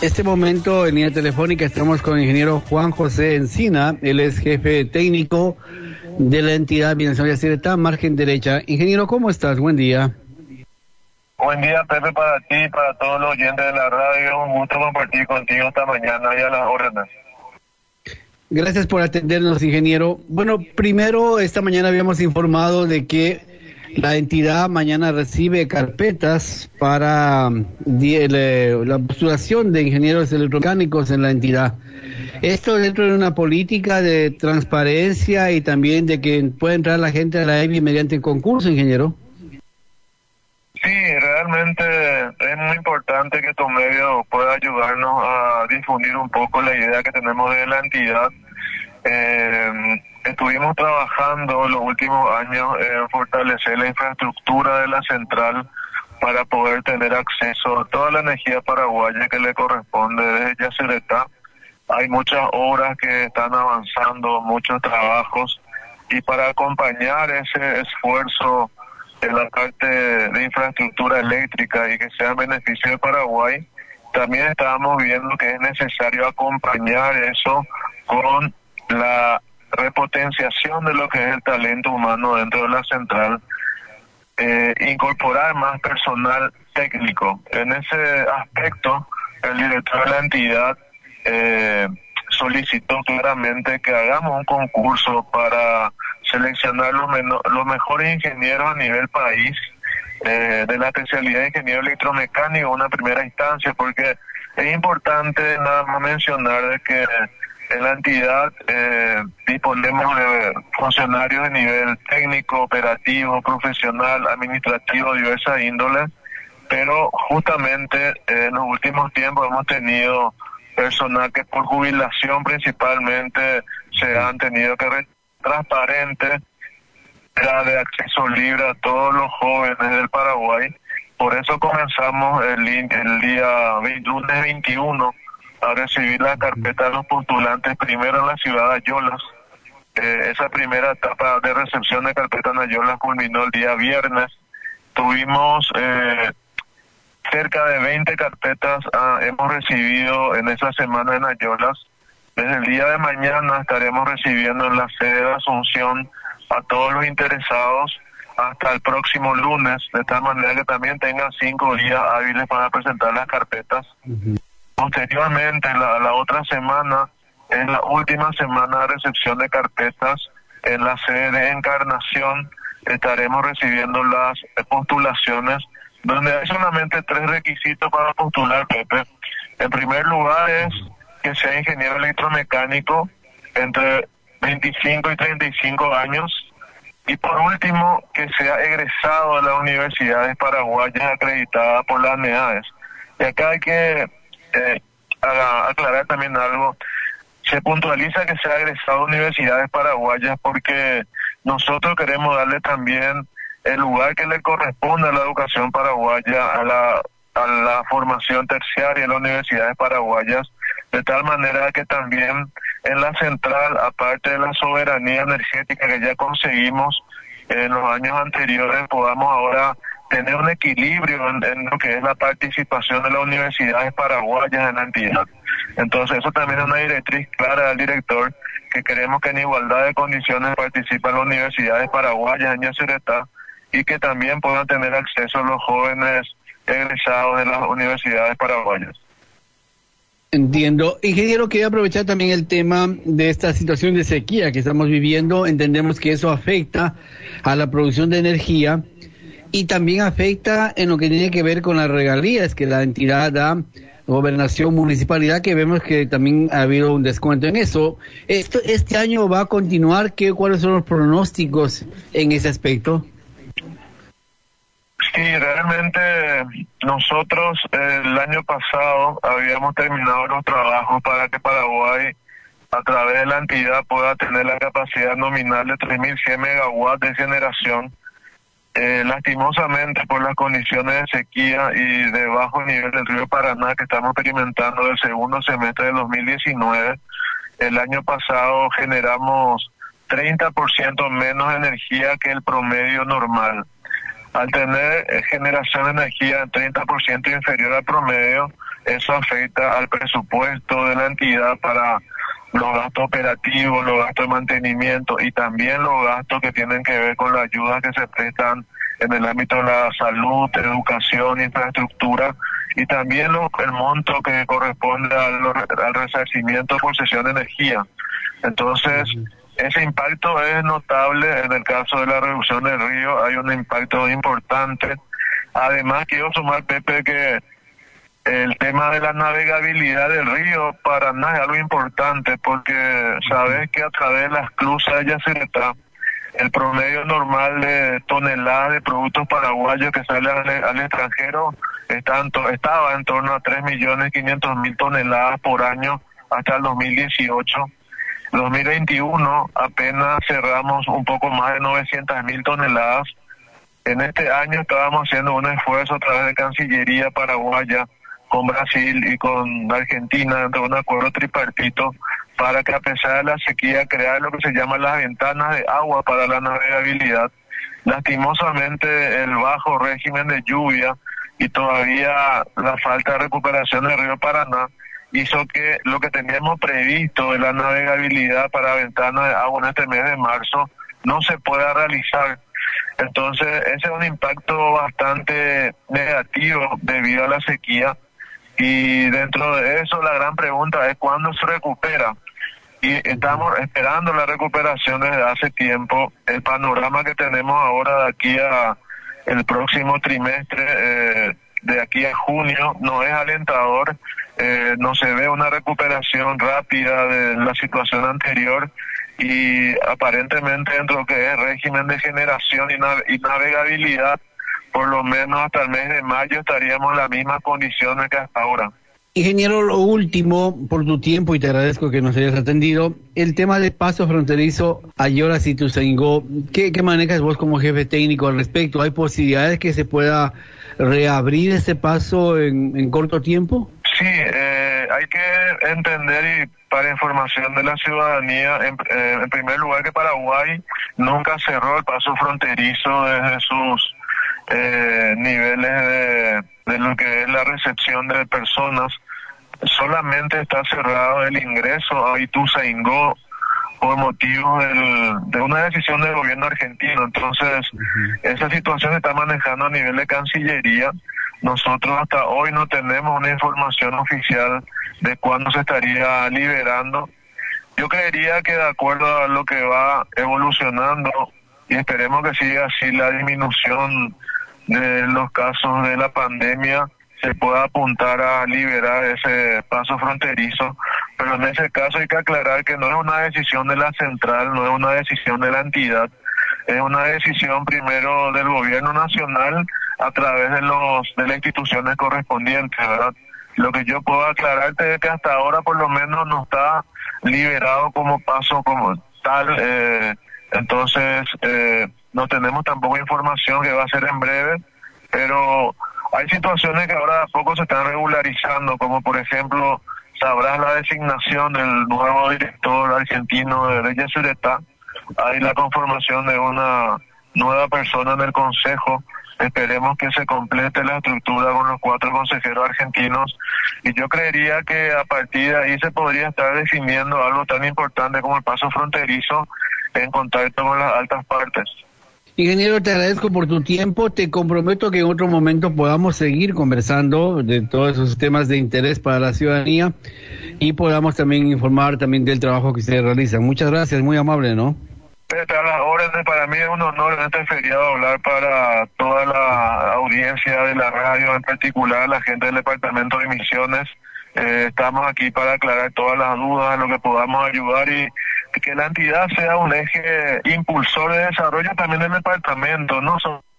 este momento en línea telefónica estamos con el ingeniero Juan José Encina. Él es jefe técnico de la entidad Bienestar Ciretá, margen derecha. Ingeniero, ¿cómo estás? Buen día. Buen día, Pepe, para ti y para todos los oyentes de la radio. Un gusto compartir contigo esta mañana y a las órdenes. Gracias por atendernos, ingeniero. Bueno, primero, esta mañana habíamos informado de que la entidad mañana recibe carpetas para la postulación de ingenieros electromecánicos en la entidad. Esto dentro de una política de transparencia y también de que pueda entrar la gente a la EBI mediante concurso, ingeniero. Sí, realmente es muy importante que tu medio pueda ayudarnos a difundir un poco la idea que tenemos de la entidad. Estuvimos trabajando los últimos años en fortalecer la infraestructura de la central para poder tener acceso a toda la energía paraguaya que le corresponde desde Yacyretá. Hay muchas obras que están avanzando, muchos trabajos, y para acompañar ese esfuerzo en la parte de infraestructura eléctrica y que sea en beneficio de Paraguay, también estábamos viendo que es necesario acompañar eso con la repotenciación de lo que es el talento humano dentro de la central, incorporar más personal técnico. En ese aspecto, el director de la entidad solicitó claramente que hagamos un concurso para seleccionar los mejores ingenieros a nivel país, de la especialidad de ingeniero electromecánico, una primera instancia, porque es importante nada más mencionar de que en la entidad disponemos de funcionarios de nivel técnico, operativo, profesional, administrativo, diversas índoles, pero justamente en los últimos tiempos hemos tenido personal que por jubilación principalmente se han tenido que transparente, era de acceso libre a todos los jóvenes del Paraguay. Por eso comenzamos el lunes 21 a recibir la carpeta de los postulantes primero en la ciudad de Ayolas. Esa primera etapa de recepción de carpeta en Ayolas culminó el día viernes. Tuvimos cerca de 20 carpetas hemos recibido en esa semana en Ayolas. Desde el día de mañana estaremos recibiendo en la sede de Asunción a todos los interesados hasta el próximo lunes, de tal manera que también tengan 5 días hábiles para presentar las carpetas. Posteriormente, la otra semana, es la última semana de recepción de carpetas en la sede de Encarnación. Estaremos recibiendo las postulaciones, donde hay solamente 3 requisitos para postular, Pepe. En primer lugar es que sea ingeniero electromecánico entre 25 y 35 años. Y por último, que sea egresado de las universidades paraguayas acreditadas por las NEAES. Y acá hay que aclarar también algo. Se puntualiza que sea egresado de universidades paraguayas porque nosotros queremos darle también el lugar que le corresponde a la educación paraguaya, a la formación terciaria en las universidades paraguayas, de tal manera que también en la central, aparte de la soberanía energética que ya conseguimos en los años anteriores, podamos ahora tener un equilibrio en lo que es la participación de las universidades paraguayas en la entidad. Entonces eso también es una directriz clara del director, que queremos que en igualdad de condiciones participen las universidades paraguayas en Yacyretá y que también puedan tener acceso los jóvenes egresados de las universidades paraguayas. Entiendo. Ingeniero, quería aprovechar también el tema de esta situación de sequía que estamos viviendo. Entendemos que eso afecta a la producción de energía y también afecta en lo que tiene que ver con las regalías que la entidad da, gobernación, municipalidad, que vemos que también ha habido un descuento en eso. ¿Este año va a continuar? ¿Cuáles son los pronósticos en ese aspecto? Sí, realmente nosotros el año pasado habíamos terminado los trabajos para que Paraguay, a través de la entidad, pueda tener la capacidad nominal de 3.100 megawatts de generación. Lastimosamente, por las condiciones de sequía y de bajo nivel del río Paraná que estamos experimentando del segundo semestre de 2019, el año pasado generamos 30% menos energía que el promedio normal. Al tener generación de energía 30% inferior al promedio, eso afecta al presupuesto de la entidad para los gastos operativos, los gastos de mantenimiento y también los gastos que tienen que ver con las ayudas que se prestan en el ámbito de la salud, educación, infraestructura y también el monto que corresponde al resarcimiento por cesión de energía. Entonces, ese impacto es notable. En el caso de la reducción del río hay un impacto importante. Además, quiero sumar, Pepe, que el tema de la navegabilidad del río Paraná es algo importante porque sabes que a través de las clusas de Yacyretá, el promedio normal de toneladas de productos paraguayos que salen al extranjero estaba en torno a 3.500.000 toneladas por año hasta el 2018. 2021 apenas cerramos un poco más de 900.000 toneladas. En este año estábamos haciendo un esfuerzo a través de Cancillería paraguaya con Brasil y con Argentina dentro de un acuerdo tripartito para que a pesar de la sequía crear lo que se llama las ventanas de agua para la navegabilidad. Lastimosamente el bajo régimen de lluvia y todavía la falta de recuperación del río Paraná hizo que lo que teníamos previsto de la navegabilidad para ventanas de agua en este mes de marzo no se pueda realizar. Entonces ese es un impacto bastante negativo debido a la sequía. Y dentro de eso la gran pregunta es ¿cuándo se recupera? Y estamos esperando la recuperación desde hace tiempo. El panorama que tenemos ahora de aquí a el próximo trimestre, de aquí a junio, no es alentador. No se ve una recuperación rápida de la situación anterior y aparentemente dentro de lo que es régimen de generación y navegabilidad, por lo menos hasta el mes de mayo estaríamos en las mismas condiciones que hasta ahora. Ingeniero, lo último, por tu tiempo, y te agradezco que nos hayas atendido, el tema del paso fronterizo Ayora-Ituzaingó, ¿qué manejas vos como jefe técnico al respecto? ¿Hay posibilidades que se pueda reabrir ese paso en corto tiempo? Sí, hay que entender y para información de la ciudadanía, en primer lugar que Paraguay nunca cerró el paso fronterizo desde sus niveles de lo que es la recepción de personas. Solamente está cerrado el ingreso a Ituzaingó por motivos de una decisión del gobierno argentino. Entonces, esa situación se está manejando a nivel de Cancillería. Nosotros hasta hoy no tenemos una información oficial de cuándo se estaría liberando. Yo creería que de acuerdo a lo que va evolucionando, y esperemos que siga así la disminución de los casos de la pandemia, se pueda apuntar a liberar ese paso fronterizo, pero en ese caso hay que aclarar que no es una decisión de la central, no es una decisión de la entidad, es una decisión primero del gobierno nacional a través de las instituciones correspondientes, ¿verdad? Lo que yo puedo aclararte es que hasta ahora por lo menos no está liberado como paso como tal, entonces no tenemos tampoco información que va a ser en breve, pero hay situaciones que ahora a poco se están regularizando, como por ejemplo, sabrás la designación del nuevo director argentino de Yacyretá, hay la conformación de una nueva persona en el consejo, esperemos que se complete la estructura con los 4 consejeros argentinos y yo creería que a partir de ahí se podría estar definiendo algo tan importante como el paso fronterizo en contacto con las altas partes. Ingeniero, te agradezco por tu tiempo, te comprometo que en otro momento podamos seguir conversando de todos esos temas de interés para la ciudadanía y podamos también informar también del trabajo que ustedes realizan. Muchas gracias, muy amable, ¿no? A las órdenes, para mí es un honor en este feriado hablar para toda la audiencia de la radio, en particular la gente del departamento de Misiones. Estamos aquí para aclarar todas las dudas, lo que podamos ayudar y que la entidad sea un eje impulsor de desarrollo también del departamento, no solo